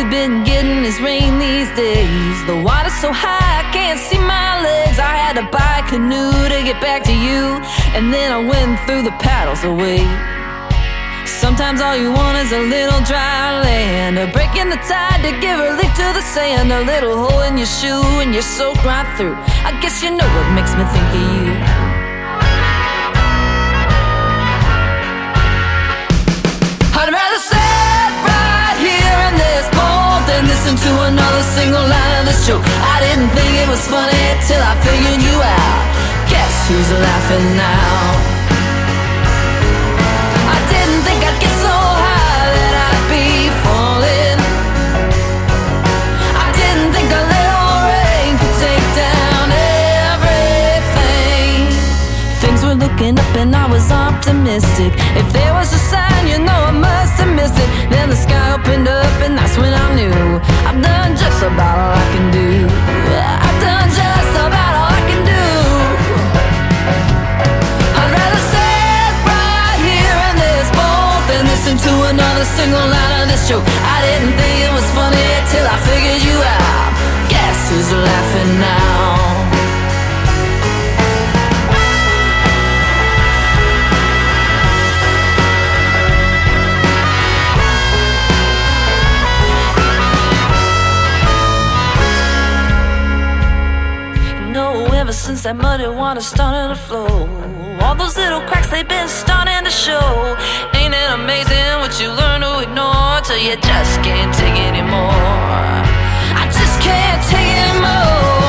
we've been getting is rain these days. The water's so high I can't see my legs. I had to buy a canoe to get back to you, and then I went through the paddles away. Sometimes all you want is a little dry land, a break in the tide to give relief to the sand, a little hole in your shoe and you're soaked right through. I guess you know what makes me think of you. I'd rather sit right here in this boat than listen to another single line of this joke. I didn't think it was funny till I figured you out. Guess who's laughing now? I didn't think I'd get so high that I'd be falling. I didn't think a little rain could take down everything. Things were looking up and I was optimistic. If there was a sign, you know I must have missed it. Then the sky opened up and that's when I knew I've done just about all I can do. I've done just about all I can do. I'd rather sit right here in this boat than listen to another single line of this joke. I didn't think it was funny till I figured you out. Guess who's laughing now? Ever since that muddy water started to flow, all those little cracks, they've been starting to show. Ain't it amazing what you learn to ignore till you just can't take it anymore? I just can't take it anymore.